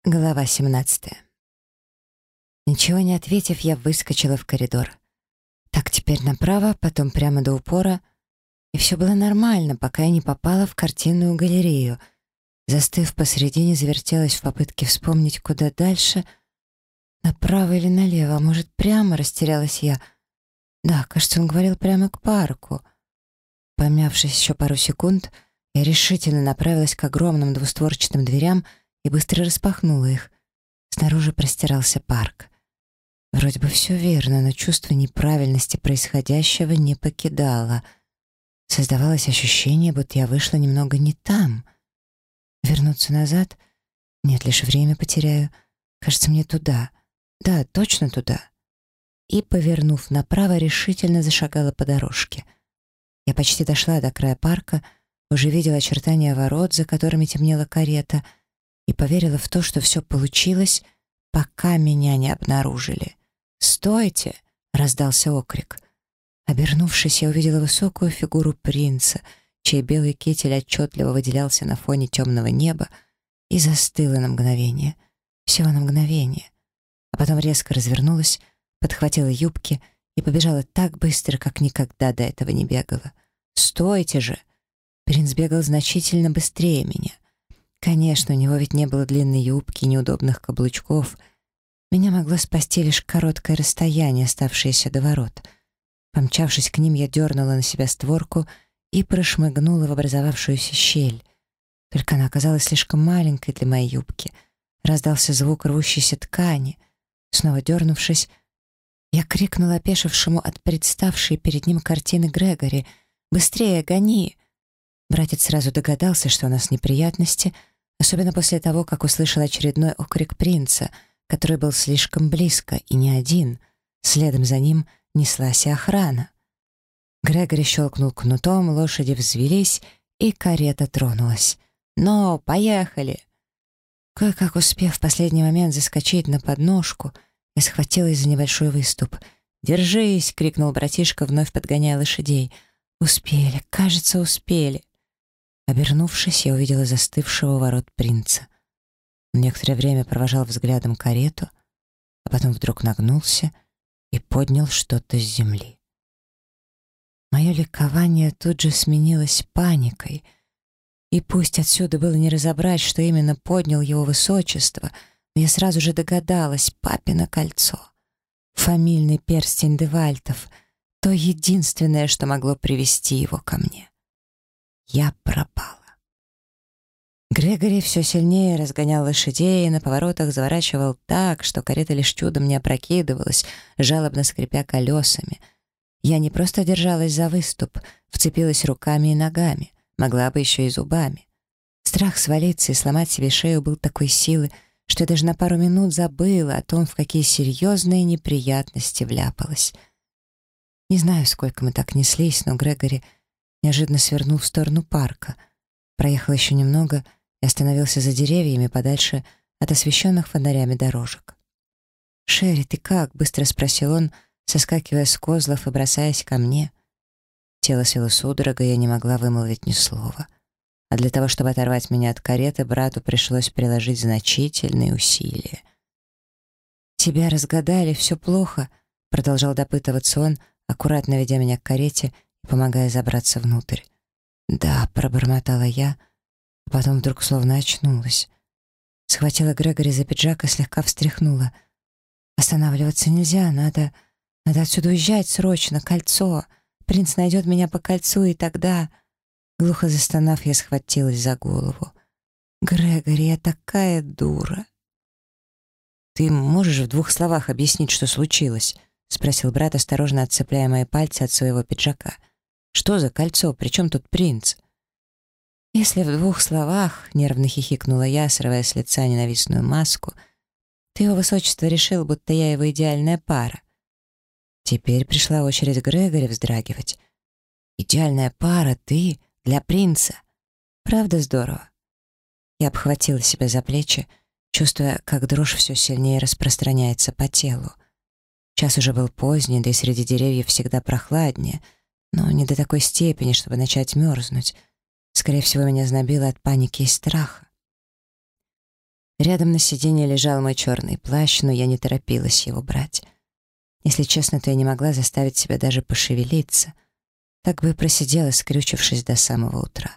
Глава 17. Ничего не ответив, я выскочила в коридор. Так, теперь направо, потом прямо до упора. И все было нормально, пока я не попала в картинную галерею. Застыв посередине, завертелась в попытке вспомнить, куда дальше. Направо или налево, а может, прямо, растерялась я. Да, кажется, он говорил прямо к парку. Помявшись еще пару секунд, я решительно направилась к огромным двустворчатым дверям и быстро распахнула их. Снаружи простирался парк. Вроде бы все верно, но чувство неправильности происходящего не покидало. Создавалось ощущение, будто я вышла немного не там. Вернуться назад? Нет, лишь время потеряю. Кажется, мне туда. Да, точно туда. И, повернув направо, решительно зашагала по дорожке. Я почти дошла до края парка, уже видела очертания ворот, за которыми темнела карета, и поверила в то, что все получилось, пока меня не обнаружили. «Стойте!» — раздался окрик. Обернувшись, я увидела высокую фигуру принца, чей белый китель отчетливо выделялся на фоне темного неба, и застыла на мгновение. Всего на мгновение. А потом резко развернулась, подхватила юбки и побежала так быстро, как никогда до этого не бегала. «Стойте же!» Принц бегал значительно быстрее меня. Конечно, у него ведь не было длинной юбки и неудобных каблучков. Меня могло спасти лишь короткое расстояние, оставшееся до ворот. Помчавшись к ним, я дернула на себя створку и прошмыгнула в образовавшуюся щель. Только она оказалась слишком маленькой для моей юбки. Раздался звук рвущейся ткани. Снова дернувшись, я крикнула опешившему от представшей перед ним картины Грегори: «Быстрее, гони!» Братец сразу догадался, что у нас неприятности, особенно после того, как услышал очередной окрик принца, который был слишком близко, и не один. Следом за ним неслась и охрана. Грегори щелкнул кнутом, лошади взвелись, и карета тронулась. «Но, поехали!» Кое-как успев в последний момент заскочить на подножку, я схватилась за небольшой выступ. «Держись!» — крикнул братишка, вновь подгоняя лошадей. «Успели, кажется, успели!» Обернувшись, я увидела застывшего у ворот принца. Он некоторое время провожал взглядом карету, а потом вдруг нагнулся и поднял что-то с земли. Мое ликование тут же сменилось паникой, и пусть отсюда было не разобрать, что именно поднял его высочество, но я сразу же догадалась: папино кольцо, фамильный перстень Девальтов, то единственное, что могло привести его ко мне. Я пропала. Грегори все сильнее разгонял лошадей и на поворотах заворачивал так, что карета лишь чудом не опрокидывалась, жалобно скрипя колесами. Я не просто держалась за выступ, вцепилась руками и ногами, могла бы еще и зубами. Страх свалиться и сломать себе шею был такой силы, что я даже на пару минут забыла о том, в какие серьезные неприятности вляпалась. Не знаю, сколько мы так неслись, но Грегори неожиданно свернул в сторону парка, проехал еще немного и остановился за деревьями подальше от освещенных фонарями дорожек. «Шерри, ты как?» — быстро спросил он, соскакивая с козлов и бросаясь ко мне. Тело свело судорогой, я не могла вымолвить ни слова. А для того, чтобы оторвать меня от кареты, брату пришлось приложить значительные усилия. «Тебя разгадали, все плохо?» — продолжал допытываться он, аккуратно ведя меня к карете и помогая забраться внутрь. «Да», — пробормотала я, а потом вдруг словно очнулась. Схватила Грегори за пиджак и слегка встряхнула. «Останавливаться нельзя, надо отсюда уезжать срочно, кольцо. Принц найдет меня по кольцу, и тогда...» Глухо застонав, я схватилась за голову. «Грегори, я такая дура!» «Ты можешь в 2 словах объяснить, что случилось?» — спросил брат, осторожно отцепляя мои пальцы от своего пиджака. «Что за кольцо? При чем тут принц?» «Если в 2 словах», — нервно хихикнула я, срывая с лица ненавистную маску, «то его высочество решил, будто я его идеальная пара». Теперь пришла очередь Грегори вздрагивать. «Идеальная пара ты для принца. Правда здорово?» Я обхватила себя за плечи, чувствуя, как дрожь все сильнее распространяется по телу. Час уже был поздний, да и среди деревьев всегда прохладнее, но не до такой степени, чтобы начать мерзнуть. Скорее всего, меня знобило от паники и страха. Рядом на сиденье лежал мой черный плащ, но я не торопилась его брать. Если честно, то я не могла заставить себя даже пошевелиться. Так бы и просидела, скрючившись до самого утра.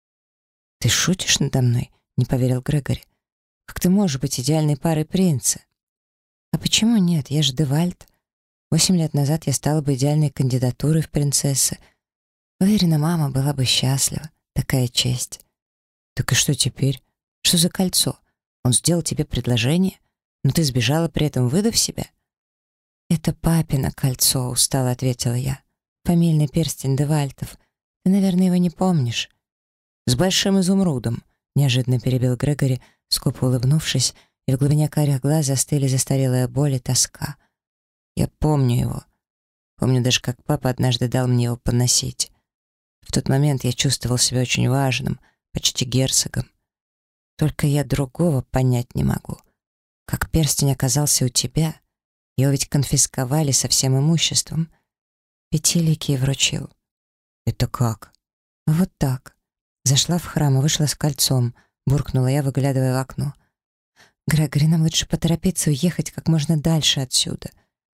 «Ты шутишь надо мной?» — не поверил Грегори. «Как ты можешь быть идеальной парой принца?» «А почему нет? Я же Девальд. 8 лет назад я стала бы идеальной кандидатурой в принцессы. Уверена, мама была бы счастлива. Такая честь». «Так и что теперь? Что за кольцо? Он сделал тебе предложение, но ты сбежала, при этом выдав себя?» «Это папино кольцо», — устало ответила я. «Фамильный перстень Девальтов. Ты, наверное, его не помнишь». «С большим изумрудом», — неожиданно перебил Грегори, скупо улыбнувшись, и в глубине карих глаз застыли застарелая боль и тоска. «Я помню его. Помню даже, как папа однажды дал мне его поносить. В тот момент я чувствовал себя очень важным, почти герцогом. Только я другого понять не могу. Как перстень оказался у тебя? Его ведь конфисковали со всем имуществом. Пятиликий вручил». «Это как?» «Вот так. Зашла в храм и вышла с кольцом», — буркнула я, выглядывая в окно. «Грегори, нам лучше поторопиться уехать как можно дальше отсюда».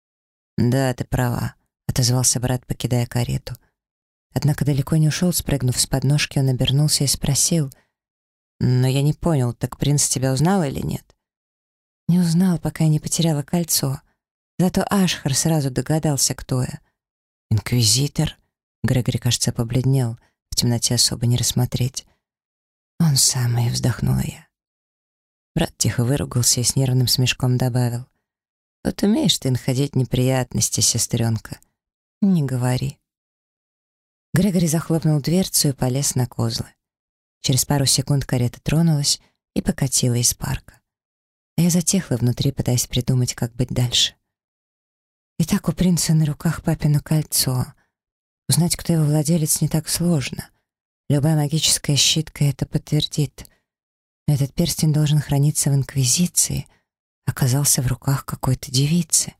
«Да, ты права», — отозвался брат, покидая карету. Однако далеко не ушел, спрыгнув с подножки, он обернулся и спросил: «Но я не понял, так принц тебя узнал или нет?» «Не узнал, пока я не потеряла кольцо. Зато Ашхар сразу догадался, кто я». «Инквизитор?» Грегори, кажется, побледнел. В темноте особо не рассмотреть. «Он самый», — вздохнула я. Брат тихо выругался и с нервным смешком добавил: «Вот умеешь ты находить неприятности, сестренка. Не говори». Грегори захлопнул дверцу и полез на козлы. Через пару секунд карета тронулась и покатила из парка. А я затихла внутри, пытаясь придумать, как быть дальше. Итак, у принца на руках папино кольцо. Узнать, кто его владелец, не так сложно. Любая магическая щитка это подтвердит. Но этот перстень должен храниться в Инквизиции, оказался в руках какой-то девицы.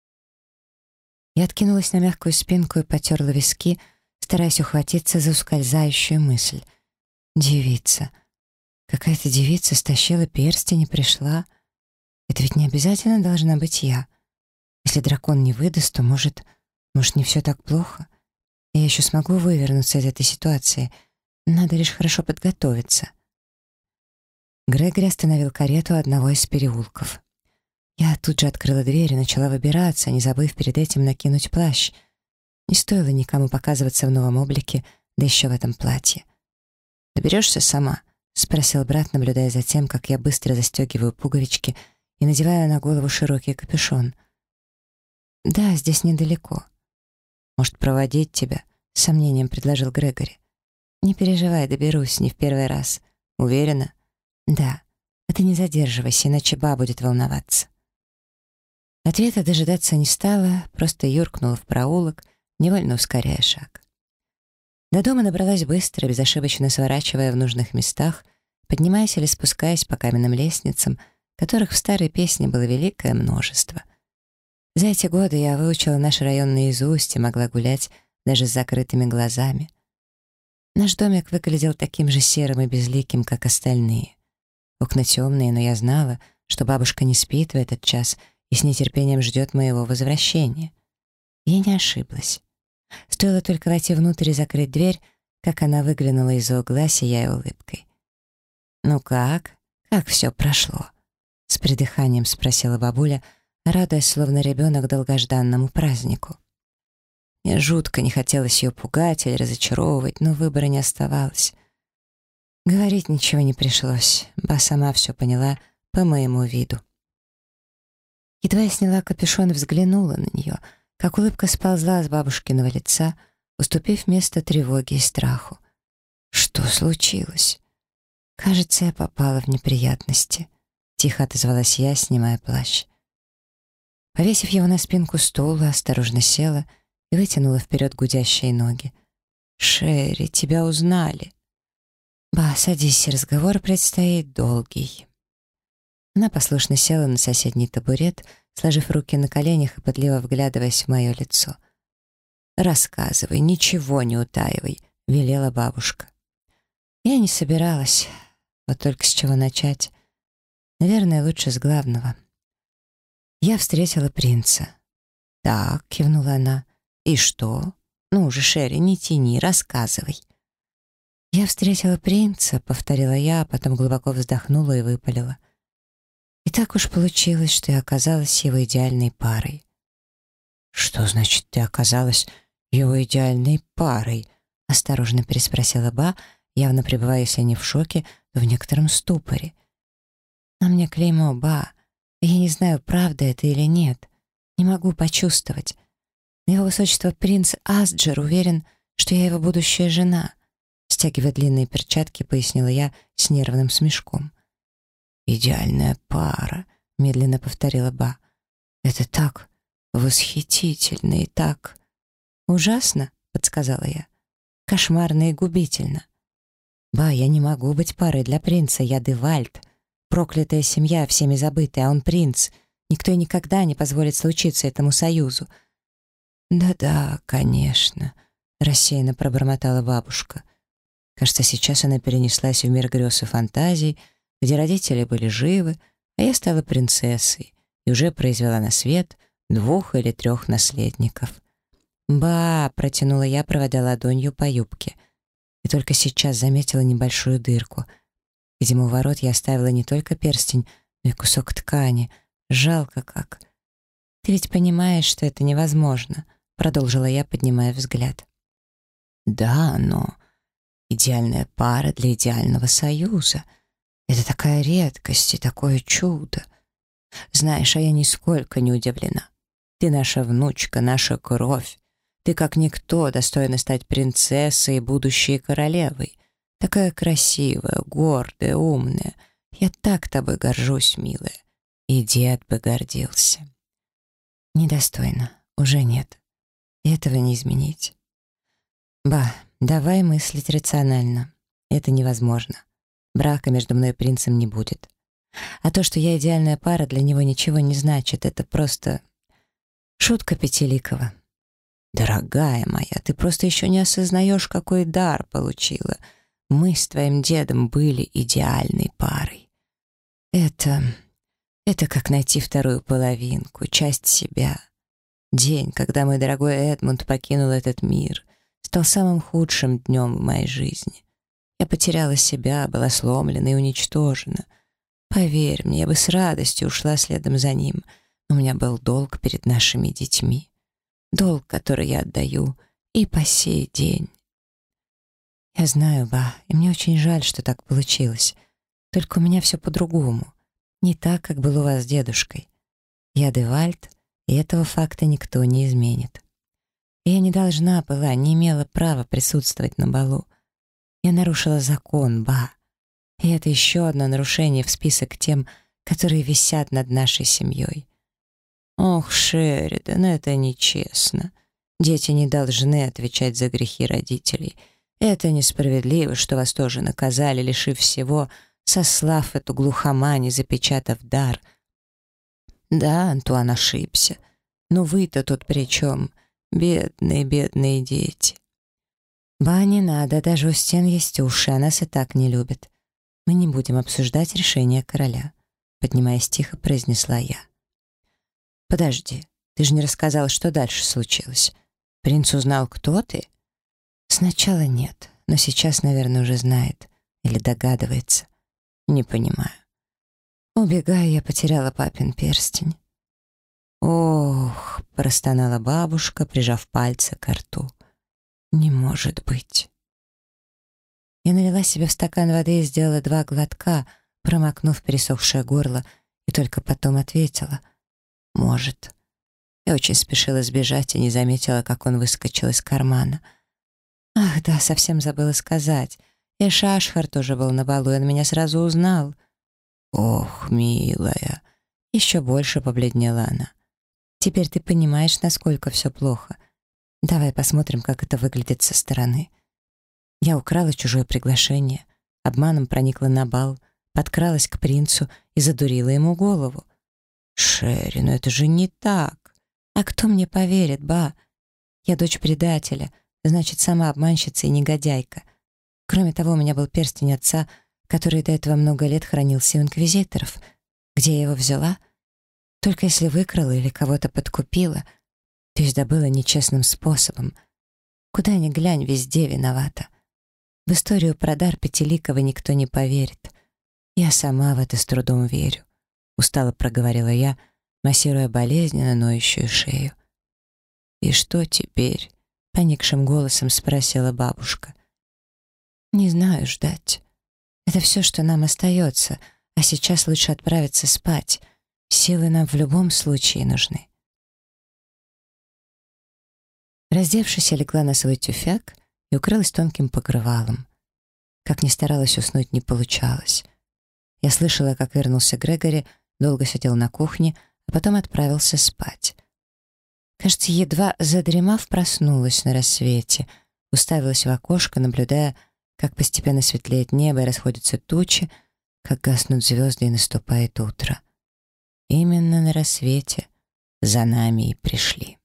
Я откинулась на мягкую спинку и потерла виски, стараясь ухватиться за ускользающую мысль. Девица. Какая-то девица стащила перстень и пришла. Это ведь не обязательно должна быть я. Если дракон не выдаст, то, может, не все так плохо. Я еще смогу вывернуться из этой ситуации. Надо лишь хорошо подготовиться. Грегори остановил карету у одного из переулков. Я тут же открыла дверь и начала выбираться, не забыв перед этим накинуть плащ. Не стоило никому показываться в новом облике, да еще в этом платье. «Доберешься сама?» — спросил брат, наблюдая за тем, как я быстро застегиваю пуговички и надеваю на голову широкий капюшон. «Да, здесь недалеко». «Может, проводить тебя?» — с сомнением предложил Грегори. «Не переживай, доберусь, не в первый раз. Уверена?» «Да. А ты не задерживайся, иначе ба будет волноваться». Ответа дожидаться не стала, просто юркнула в проулок, невольно ускоряя шаг. До дома добралась быстро, безошибочно сворачивая в нужных местах, поднимаясь или спускаясь по каменным лестницам, которых в старой песне было великое множество. За эти годы я выучила наш район наизусть и могла гулять даже с закрытыми глазами. Наш домик выглядел таким же серым и безликим, как остальные. Окна темные, но я знала, что бабушка не спит в этот час и с нетерпением ждет моего возвращения. Я не ошиблась. Стоило только войти внутрь и закрыть дверь, как она выглянула из-за угла, сияя улыбкой. «Ну как? Как все прошло?» — с придыханием спросила бабуля, радуясь, словно ребенок долгожданному празднику. Мне жутко не хотелось ее пугать или разочаровывать, но выбора не оставалось. Говорить ничего не пришлось, ба сама все поняла по моему виду. Едва я сняла капюшон и взглянула на нее, как улыбка сползла с бабушкиного лица, уступив место тревоге и страху. Что случилось? Кажется, я попала в неприятности. Тихо отозвалась я, снимая плащ. Повесив его на спинку стула, осторожно села и вытянула вперед гудящие ноги. «Шерри, тебя узнали!» «Ба, садись, разговор предстоит долгий». Она послушно села на соседний табурет, сложив руки на коленях и пытливо вглядываясь в мое лицо. «Рассказывай, ничего не утаивай», — велела бабушка. Я не собиралась, вот только с чего начать. Наверное, лучше с главного. Я встретила принца. «Так», — кивнула она. «И что? Ну уже, Шерри, не тяни, рассказывай». «Я встретила принца», — повторила я, а потом глубоко вздохнула и выпалила. И так уж получилось, что я оказалась его идеальной парой. «Что значит, ты оказалась его идеальной парой?» — осторожно переспросила Ба, явно пребывая, если не в шоке, то в некотором ступоре. «На мне клеймо, Ба, и я не знаю, правда это или нет. Не могу почувствовать. Но его высочество принц Асджер уверен, что я его будущая жена», — стягивая длинные перчатки, пояснила я с нервным смешком. «Идеальная пара», — медленно повторила Ба. «Это так восхитительно и так...» «Ужасно», — подсказала я. «Кошмарно и губительно. Ба, я не могу быть парой для принца, я Девальд. Проклятая семья, всеми забытая, а он принц. Никто и никогда не позволит случиться этому союзу». «Да-да, конечно», — рассеянно пробормотала бабушка. Кажется, сейчас она перенеслась в мир грез и фантазий, где родители были живы, а я стала принцессой и уже произвела на свет 2 или 3 наследников. «Ба!» — протянула я, проводя ладонью по юбке. И только сейчас заметила небольшую дырку. Видимо, у ворот я оставила не только перстень, но и кусок ткани. Жалко как. «Ты ведь понимаешь, что это невозможно», — продолжила я, поднимая взгляд. «Да, но идеальная пара для идеального союза. Это такая редкость и такое чудо. Знаешь, а я нисколько не удивлена. Ты наша внучка, наша кровь. Ты, как никто, достойна стать принцессой и будущей королевой. Такая красивая, гордая, умная. Я так тобой горжусь, милая. И дед бы гордился». «Недостойно. Уже нет. И этого не изменить». «Ба, давай мыслить рационально. Это невозможно. Брака между мной и принцем не будет. А то, что я идеальная пара, для него ничего не значит. Это просто шутка Пятиликова». «Дорогая моя, ты просто еще не осознаешь, какой дар получила. Мы с твоим дедом были идеальной парой. Это как найти вторую половинку, часть себя. День, когда мой дорогой Эдмунд покинул этот мир, стал самым худшим днем в моей жизни. Я потеряла себя, была сломлена и уничтожена. Поверь мне, я бы с радостью ушла следом за ним, но у меня был долг перед нашими детьми. Долг, который я отдаю и по сей день». «Я знаю, Ба, и мне очень жаль, что так получилось. Только у меня все по-другому. Не так, как было у вас с дедушкой. Я Девальд, и этого факта никто не изменит. И я не должна была, не имела права присутствовать на балу. Я нарушила закон, Ба. И это еще одно нарушение в список тем, которые висят над нашей семьей. Ох, Шеридан, это нечестно. Дети не должны отвечать за грехи родителей. Это несправедливо, что вас тоже наказали, лишив всего, сослав эту глухомань и запечатав дар. Да, Антуан ошибся. Но вы-то тут при чем? Бедные, бедные дети». «Ба, не надо, даже у стен есть уши, а нас и так не любят. Мы не будем обсуждать решение короля», — поднимаясь тихо, произнесла я. «Подожди, ты же не рассказал, что дальше случилось. Принц узнал, кто ты?» «Сначала нет, но сейчас, наверное, уже знает или догадывается. Не понимаю. Убегая, я потеряла папин перстень». «Ох», — простонала бабушка, прижав пальцы к рту. «Не может быть». Я налила себе в стакан воды и сделала 2 глотка, промокнув пересохшее горло, и только потом ответила: «Может». Я очень спешила сбежать и не заметила, как он выскочил из кармана. Ах, да, совсем забыла сказать. И Шашхар тоже был на балу, и он меня сразу узнал. «Ох, милая!» Еще больше побледнела она. «Теперь ты понимаешь, насколько все плохо. Давай посмотрим, как это выглядит со стороны». Я украла чужое приглашение, обманом проникла на бал, подкралась к принцу и задурила ему голову. «Шерри, ну это же не так! А кто мне поверит, Ба? Я дочь предателя, значит, сама обманщица и негодяйка. Кроме того, у меня был перстень отца, который до этого много лет хранился у инквизиторов. Где я его взяла? Только если выкрала или кого-то подкупила, то есть добыла нечестным способом. Куда ни глянь, везде виновата. В историю про дар Пятиликова никто не поверит. Я сама в это с трудом верю. Устало проговорила я, массируя болезненно ноющую шею. «И что теперь?» — поникшим голосом спросила бабушка. «Не знаю, ждать. Это все, что нам остается, а сейчас лучше отправиться спать. Силы нам в любом случае нужны». Раздевшись, я легла на свой тюфяк и укрылась тонким покрывалом. Как ни старалась уснуть, не получалось. Я слышала, как вернулся Грегори, долго сидел на кухне, а потом отправился спать. Кажется, едва задремав, проснулась на рассвете, уставилась в окошко, наблюдая, как постепенно светлеет небо и расходятся тучи, как гаснут звезды и наступает утро. Именно на рассвете за нами и пришли.